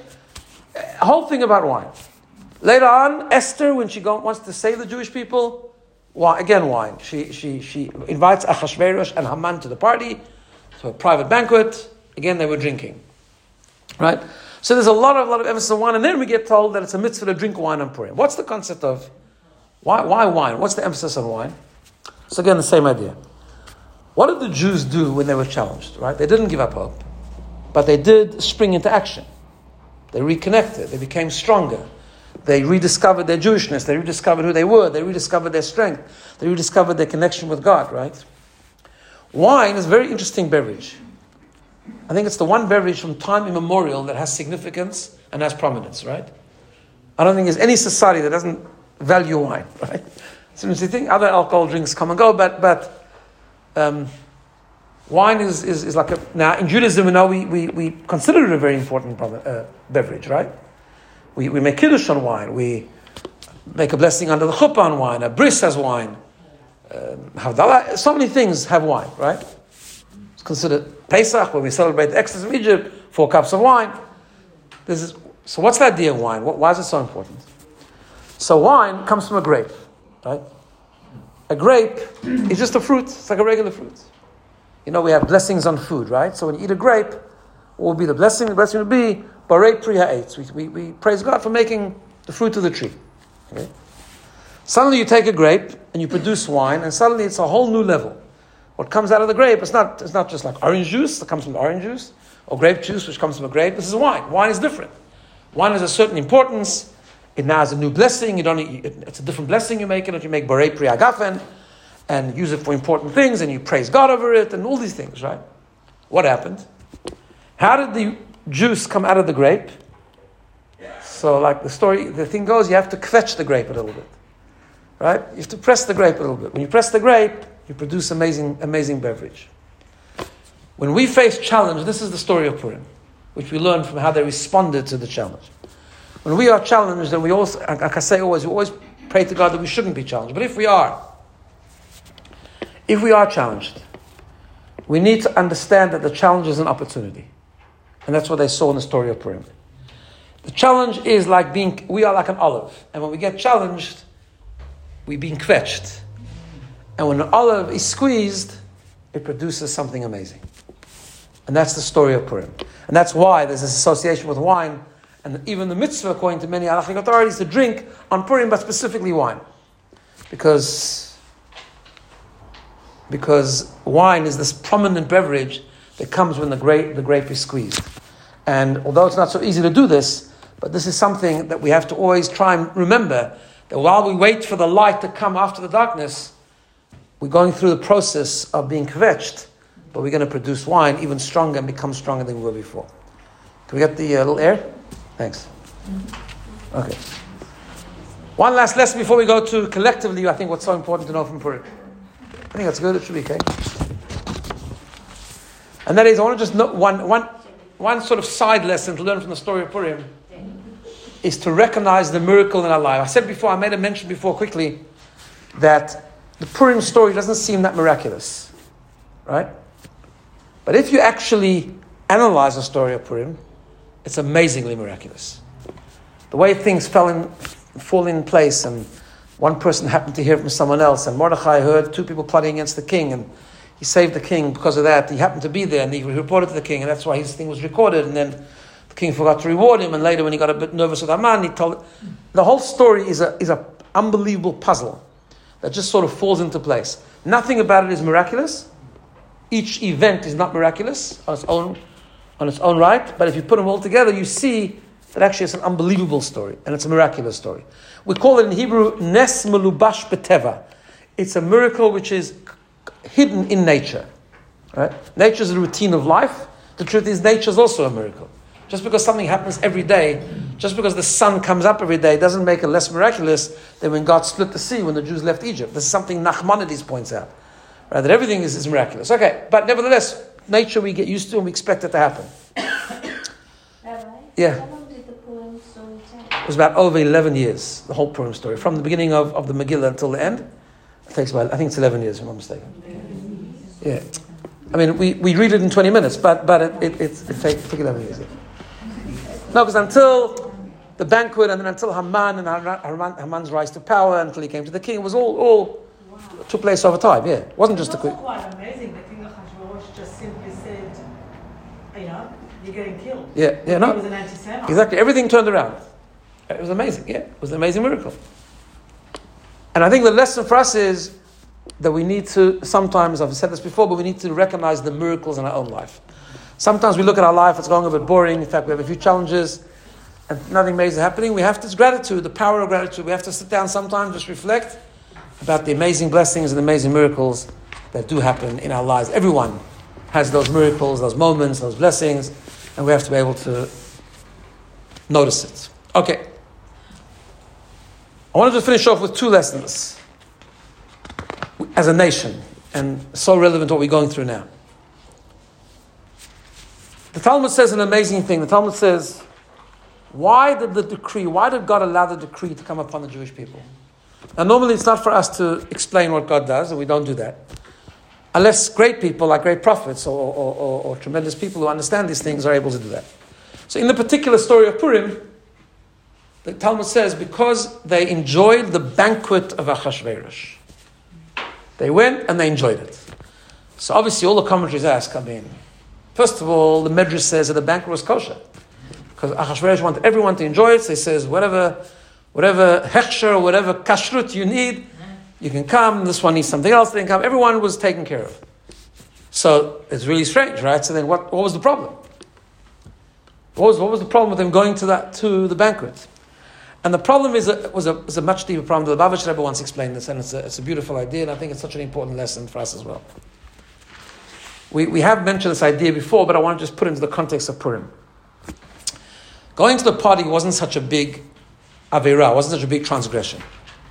A whole thing about wine. Later on, Esther, when she go, wants to save the Jewish people, wine, again wine. She she she invites Achashverosh and Haman to the party, to a private banquet. Again, they were drinking, right? So there's a lot of lot of emphasis on wine, and then we get told that it's a mitzvah to drink wine on Purim. What's the concept of why why wine? What's the emphasis on wine? So again, the same idea. What did the Jews do when they were challenged, right? They didn't give up hope, but they did spring into action. They reconnected. They became stronger. They rediscovered their Jewishness. They rediscovered who they were. They rediscovered their strength. They rediscovered their connection with God, right? Wine is a very interesting beverage. I think it's the one beverage from time immemorial that has significance and has prominence, right? I don't think there's any society that doesn't value wine, right? So you think other alcohol drinks come and go, but but um, wine is, is, is like a... Now, in Judaism, we know we, we, we consider it a very important uh, beverage, right? We we make kiddush on wine. We make a blessing under the chuppah on wine. A bris has wine. Um, Havdalah, so many things have wine, right? It's considered Pesach, when we celebrate the Exodus from Egypt, four cups of wine. This is So what's the idea of wine? Why is it so important? So wine comes from a grape. Right? A grape is just a fruit. It's like a regular fruit. You know, we have blessings on food, right? So when you eat a grape, what will be the blessing? The blessing will be Barei Pri Ha'etz. We, we, we praise God for making the fruit of the tree. Okay? Suddenly you take a grape and you produce wine, and suddenly it's a whole new level. What comes out of the grape, it's not, it's not just like orange juice that comes from orange juice, or grape juice which comes from a grape. This is wine. Wine is different. Wine has a certain importance. It now has a new blessing. You don't. It's a different blessing you make it. You make Barei Pri Hagafen, and use it for important things, and you praise God over it, and all these things, right? What happened? How did the juice come out of the grape? So, like the story, the thing goes, you have to kvetch the grape a little bit, right? You have to press the grape a little bit. When you press the grape, you produce amazing, amazing beverage. When we face challenge, this is the story of Purim, which we learn from how they responded to the challenge. When we are challenged, then we also, like I say always, we always pray to God that we shouldn't be challenged. But if we are, if we are challenged, we need to understand that the challenge is an opportunity. And that's what they saw in the story of Purim. The challenge is like being, we are like an olive. And when we get challenged, we're being kvetched. And when an olive is squeezed, it produces something amazing. And that's the story of Purim. And that's why there's this association with wine. And even the mitzvah, according to many halachic authorities, to drink on Purim, but specifically wine. Because, because wine is this prominent beverage that comes when the grape, the grape is squeezed. And although it's not so easy to do this, But this is something that we have to always try and remember, that while we wait for the light to come after the darkness, we're going through the process of being kvetched, but we're going to produce wine even stronger and become stronger than we were before. Can we get the uh, little air? Thanks. Okay. One last lesson before we go to collectively, I think what's so important to know from Purim. I think that's good, it should be okay. And that is, I want to just note one, one, one sort of side lesson to learn from the story of Purim, is to recognize the miracle in our life. I said before, I made a mention before quickly, that the Purim story doesn't seem that miraculous, right? But if you actually analyze the story of Purim, it's amazingly miraculous. The way things fell in, fall in place, and one person happened to hear from someone else, and Mordechai heard two people plotting against the king, and he saved the king because of that. He happened to be there, and he reported to the king, and that's why his thing was recorded, and then the king forgot to reward him, and later when he got a bit nervous with Haman, he told... The whole story is a is a unbelievable puzzle that just sort of falls into place. Nothing about it is miraculous. Each event is not miraculous on its own, on its own right, but if you put them all together, you see that actually it's an unbelievable story, and it's a miraculous story. We call it in Hebrew, Nes Melubash B'Teva. It's a miracle which is hidden in nature. Right? Nature is a routine of life. The truth is, nature is also a miracle. Just because something happens every day, just because the sun comes up every day, doesn't make it less miraculous than when God split the sea when the Jews left Egypt. This is something Nachmanides points out. Right? That everything is, is miraculous. Okay, but nevertheless, nature we get used to and we expect it to happen. Rabbi, yeah. How long did the Purim story take? It was about over eleven years, the whole Purim story. From the beginning of, of the Megillah until the end. It takes about, I think it's eleven years, if I'm not mistaken. Yeah. I mean, we, we read it in twenty minutes, but but it it, it, it takes take eleven years. Yeah. No, because until the banquet, and then until Haman and Haman, Haman's rise to power, until he came to the king, it was all all wow. took place over time. Yeah, it wasn't just it's a quick. It's quite amazing. The king of Hashvarosh just simply said, you know, you're getting killed. Yeah, yeah, no. He was an anti-Semite. Exactly, everything turned around. It was amazing. Yeah, it was an amazing miracle. And I think the lesson for us is that we need to, sometimes, I've said this before, but we need to recognize the miracles in our own life. Sometimes we look at our life, it's going a bit boring. In fact, we have a few challenges and nothing major happening. We have this gratitude, the power of gratitude. We have to sit down sometimes, just reflect about the amazing blessings and the amazing miracles that do happen in our lives. Everyone has those miracles, those moments, those blessings, and we have to be able to notice it. Okay. I wanted to finish off with two lessons as a nation, and so relevant to what we're going through now. The Talmud says an amazing thing. The Talmud says, why did the decree, why did God allow the decree to come upon the Jewish people? Now normally it's not for us to explain what God does, and we don't do that. Unless great people like great prophets or, or, or, or tremendous people who understand these things are able to do that. So in the particular story of Purim, the Talmud says, because they enjoyed the banquet of Achashverosh. They went and they enjoyed it. So obviously all the commentaries ask, I mean, first of all, the Medrash says that the banquet was kosher. Because Achashverosh wanted everyone to enjoy it, so he says, whatever whatever hechsher, whatever kashrut you need, you can come. This one needs something else, they can come. Everyone was taken care of. So it's really strange, right? So then what, what was the problem? What was, what was the problem with them going to that to the banquet? And the problem is a, was, a, was a much deeper problem. The Lubavitch Rebbe once explained this, and it's a, it's a beautiful idea, and I think it's such an important lesson for us as well. We we have mentioned this idea before, but I want to just put it into the context of Purim. Going to the party wasn't such a big Aveira, wasn't such a big transgression.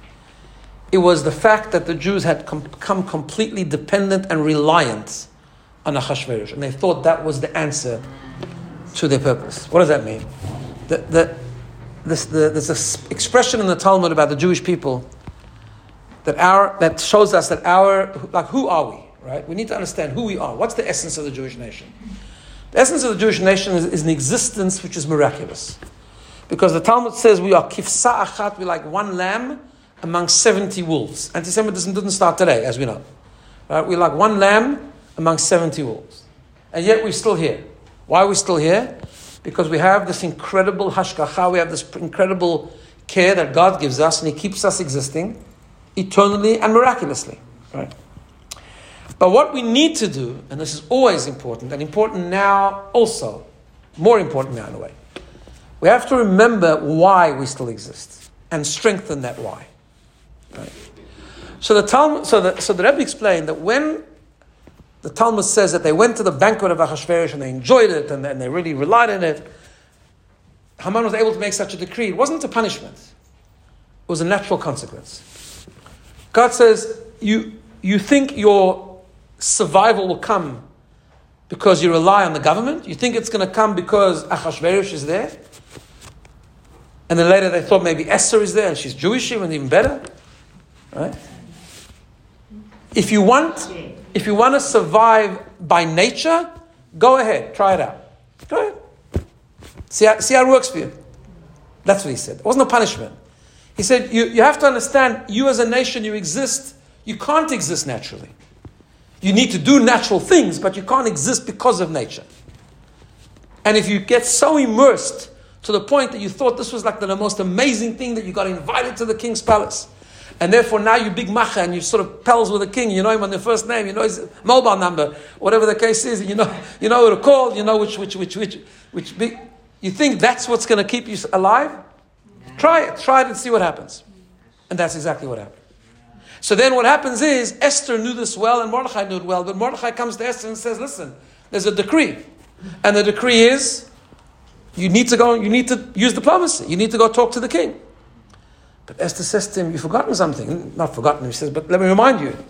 It was the fact that the Jews had com- become completely dependent and reliant on Achashverosh, and they thought that was the answer to their purpose. What does that mean? The, the, this, the, there's this expression in the Talmud about the Jewish people that our that shows us that our, like, who are we? Right? We need to understand who we are. What's the essence of the Jewish nation? The essence of the Jewish nation is, is an existence which is miraculous. Because the Talmud says we are kifsa achat, we're like one lamb among seventy wolves. Anti-Semitism didn't start today, as we know. Right? We're like one lamb among seventy wolves. And yet we're still here. Why are we still here? Because we have this incredible hashgacha, we have this incredible care that God gives us, and He keeps us existing eternally and miraculously. Right? But what we need to do, and this is always important, and important now also, more important now in a way, We have to remember why we still exist and strengthen that why. Right? So the Talmud, so the so the Rebbe explained that when the Talmud says that they went to the banquet of Achashverosh and they enjoyed it and, and they really relied on it, Haman was able to make such a decree. It wasn't a punishment. It was a natural consequence. God says, you you think your survival will come because you rely on the government? You think it's going to come because Achashverosh is there? And then later they thought maybe Esther is there and she's Jewish, even even better. Right? If you want, if you want to survive by nature, go ahead, try it out. Go ahead. See how, see how it works for you. That's what he said. It wasn't a punishment. He said, you, you have to understand, you as a nation, you exist, you can't exist naturally. You need to do natural things, but you can't exist because of nature. And if you get so immersed to the point that you thought this was like the, the most amazing thing, that you got invited to the king's palace, and therefore now you big macha and you sort of pals with the king, you know him on the first name, you know his mobile number, whatever the case is, you know you know who to call, you know which which which which which big, you think that's what's going to keep you alive? Try it, try it and see what happens. And that's exactly what happened. So then what happens is, Esther knew this well and Mordechai knew it well, but Mordechai comes to Esther and says, listen, there's a decree. And the decree is, you need to go, you need to use diplomacy. You need to go talk to the king. But Esther says to him, you've forgotten something. Not forgotten, he says, but let me remind you.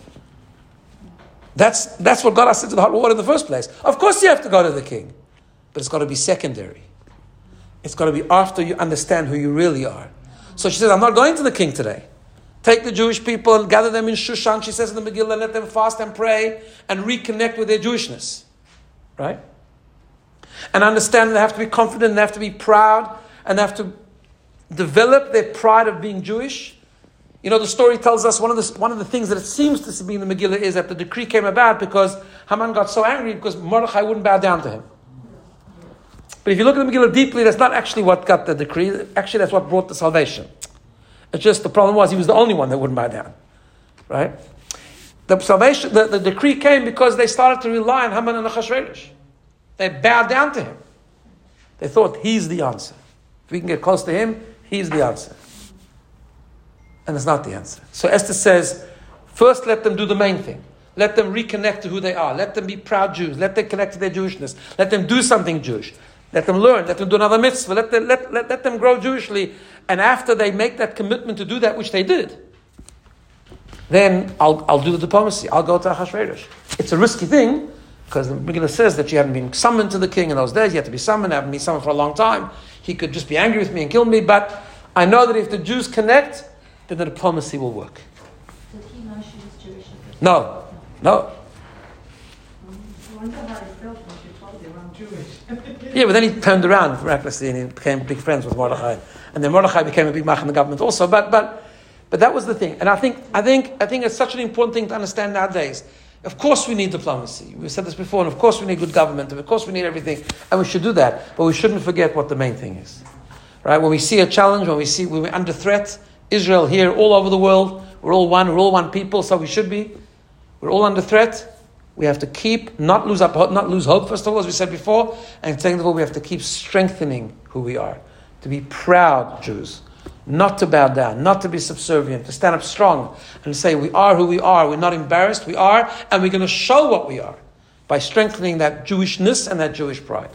That's, that's what got us into the hot water in the first place. Of course you have to go to the king. But it's got to be secondary. It's got to be after you understand who you really are. So she says, I'm not going to the king today. Take the Jewish people and gather them in Shushan, she says in the Megillah, and let them fast and pray and reconnect with their Jewishness. Right? And understand they have to be confident, and they have to be proud, and they have to develop their pride of being Jewish. You know, the story tells us one of the, one of the things that it seems to be in the Megillah is that the decree came about because Haman got so angry because Mordechai wouldn't bow down to him. But if you look at the Megillah deeply, that's not actually what got the decree. Actually, that's what brought the salvation. It's just the problem was he was the only one that wouldn't bow down. Right? The salvation, the, the decree came because they started to rely on Haman and Achashverosh. They bowed down to him. They thought he's the answer. If we can get close to him, he's the answer. And it's not the answer. So Esther says, first let them do the main thing. Let them reconnect to who they are. Let them be proud Jews. Let them connect to their Jewishness. Let them do something Jewish. Let them learn. Let them do another mitzvah. Let them, let, let, let them grow Jewishly. And after they make that commitment to do that, which they did, then I'll, I'll do the diplomacy. I'll go to Achashverosh. It's a risky thing, because the Megillah says that you hadn't been summoned to the king in those days. You had to be summoned. I haven't been summoned for a long time. He could just be angry with me and kill me. But I know that if the Jews connect, then the diplomacy will work. Did he know she was Jewish? No. No. I wonder how he felt when she told him I'm Jewish. Yeah, but then he turned around miraculously and he became big friends with Mordechai. And then Mordechai became a big mach in the government also. But but but that was the thing. And I think I think I think it's such an important thing to understand nowadays. Of course we need diplomacy. We've said this before, and of course we need good government, and of course we need everything, and we should do that. But we shouldn't forget what the main thing is. Right? When we see a challenge, when we see when we're under threat, Israel here, all over the world, we're all one, we're all one people, so we should be. We're all under threat. We have to keep, not lose up, not lose hope, first of all, as we said before, and second of all, we have to keep strengthening who we are. To be proud Jews. Not to bow down, not to be subservient, to stand up strong and say we are who we are. We're not embarrassed, we are, and we're going to show what we are by strengthening that Jewishness and that Jewish pride.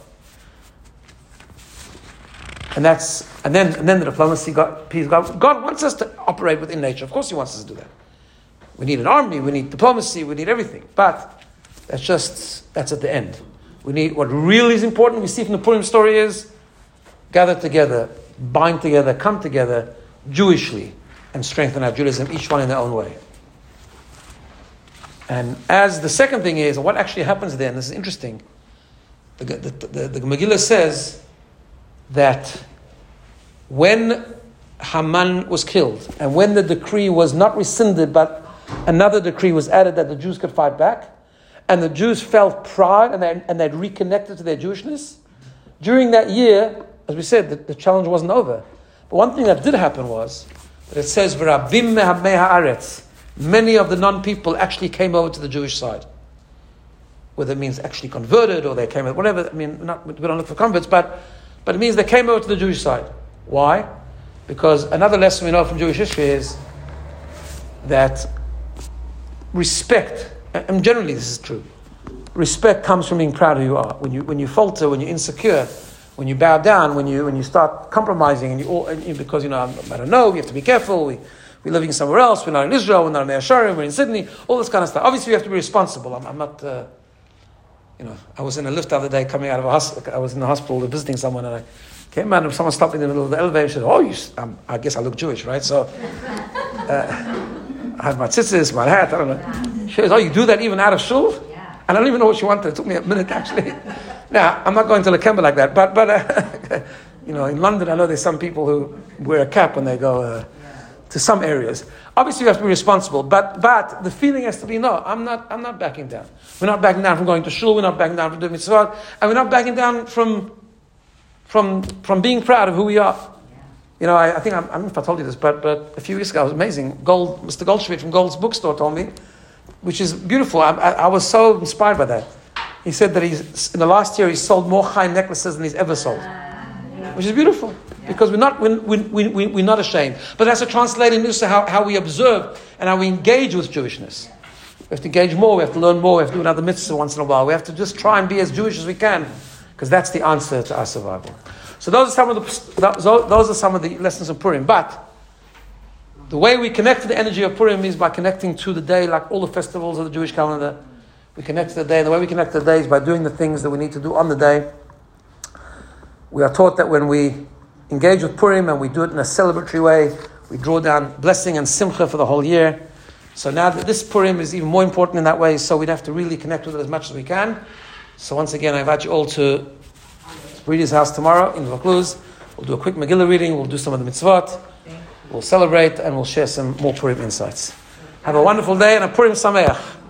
And that's and then and then the diplomacy got peace. God, God wants us to operate within nature. Of course He wants us to do that. We need an army, we need diplomacy, we need everything. But that's just that's at the end. We need what really is important, we see from the Purim story is gather together, bind together, come together Jewishly and strengthen our Judaism, each one in their own way. And as the second thing is, what actually happens then, this is interesting, the, the, the, the Megillah says that when Haman was killed and when the decree was not rescinded but another decree was added that the Jews could fight back and the Jews felt pride and, they, and they'd reconnected to their Jewishness, during that year, as we said, the, the challenge wasn't over. But one thing that did happen was that it says, "V'rabim me'hamei haaretz," many of the non-people actually came over to the Jewish side. Whether it means actually converted or they came, whatever. I mean, not, we don't look for converts, but but it means they came over to the Jewish side. Why? Because another lesson we know from Jewish history is that respect, and generally this is true, respect comes from being proud of who you are. When you when you falter, when you're insecure, when you bow down, when you when you start compromising, and you, all, and you because you know I don't know, we have to be careful. We we're living somewhere else. We're not in Israel. We're not in Mea Shearim. We're in Sydney. All this kind of stuff. Obviously, we have to be responsible. I'm, I'm not. Uh, you know, I was in a lift the other day coming out of a hospital. I was in the hospital visiting someone, and I came out and someone stopped me in the middle of the elevator and said, "Oh, you, um, I guess I look Jewish, right?" So uh, I have my tzitzis, my hat. I don't know. She says, "Oh, you do that even out of shul?" And I don't even know what she wanted. It took me a minute, actually. Now, I'm not going to Lakemba like that, but, but uh, you know, in London, I know there's some people who wear a cap when they go uh, to some areas. Obviously, you have to be responsible, but but the feeling has to be, no, I'm not I'm not backing down. We're not backing down from going to shul. We're not backing down from doing mitzvot. And we're not backing down from from from being proud of who we are. You know, I, I think, I'm, I don't know if I told you this, but but a few weeks ago, it was amazing. Gold, Mister Goldschmidt from Gold's Bookstore told me, which is beautiful. I, I, I was so inspired by that. He said that he's in the last year he sold more Chaim necklaces than he's ever sold, which is beautiful because we're not we, we, we, we're not ashamed. But that's a translating news to how, how we observe and how we engage with Jewishness. We have to engage more. We have to learn more. We have to do another mitzvah once in a while. We have to just try and be as Jewish as we can because that's the answer to our survival. So those are some of the those are some of the lessons of Purim. But the way we connect to the energy of Purim is by connecting to the day, like all the festivals of the Jewish calendar. We connect to the day, and the way we connect to the day is by doing the things that we need to do on the day. We are taught that when we engage with Purim and we do it in a celebratory way, we draw down blessing and simcha for the whole year. So now that this Purim is even more important in that way, so we'd have to really connect with it as much as we can. So once again, I invite you all to Bridi's house tomorrow in Vaucluse. We'll do a quick Megillah reading, we'll do some of the mitzvot. We'll celebrate and we'll share some more Purim insights. Have a wonderful day and a Purim Sameach.